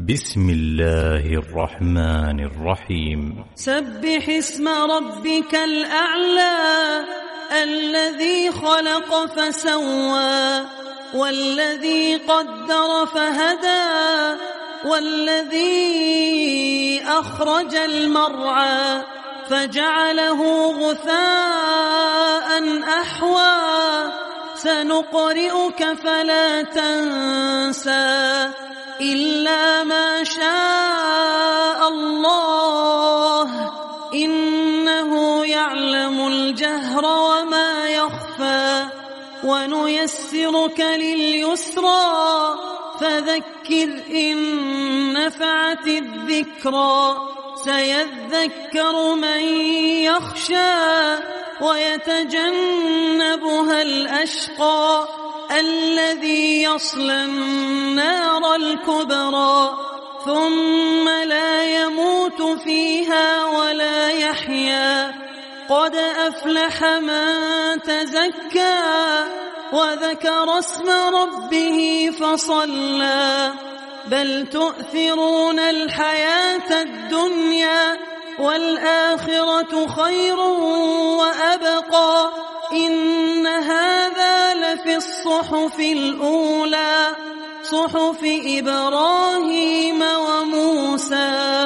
بسم الله الرحمن الرحيم. سبح اسم ربك الأعلى الذي خلق فسوى والذي قدر فهدى والذي أخرج المرعى فجعله غثاء أحوى سنقرئك فلا تنسى إلا ما شاء الله إنه يعلم الجهر وما يخفى ونيسرك لليسرى فذكر إن نفعت الذكرى سيذكر من يخشى ويتجنبها الأشقى الذي يصلى النار الكبرى ثم لا يموت فيها ولا يحيا قد أفلح من تزكى وذكر اسم ربه فصلى بل تؤثرون الحياة الدنيا والآخرة خير وأبقى إن هذا لفي الصحف الأولى صحف إبراهيم وموسى.